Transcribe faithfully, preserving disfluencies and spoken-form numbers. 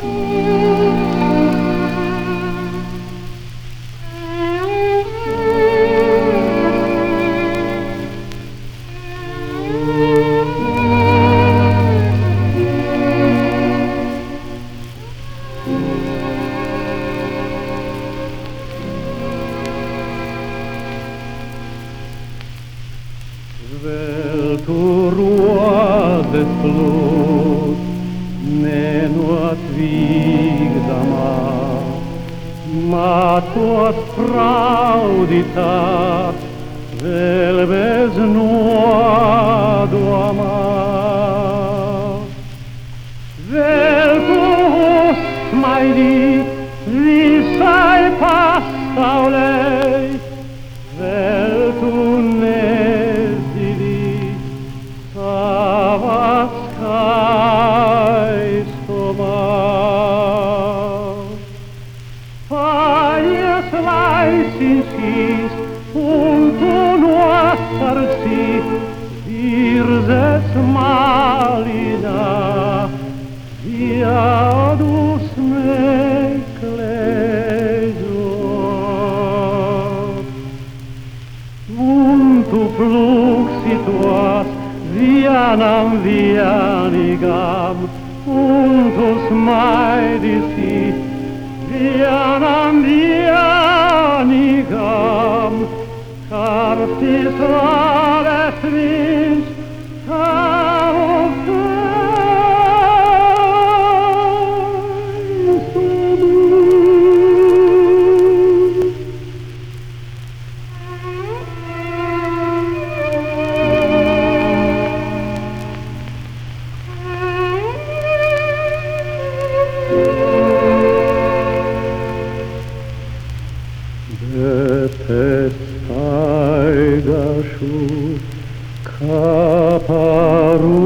Svelto ruode plus, nenuat vigdama, ma tuas frauditas velves nuado amar. Veltus maidi, visai passaulei, veltu nesidi, savas caestoma. Paies laisinsis, unto nuastarsi, virses malina, viadus me cleso. Untu fluxi tuas, vianam vianigam, untus maedisi, vianam vianigam, cartis vales vins, cavus detestai gasciu caparum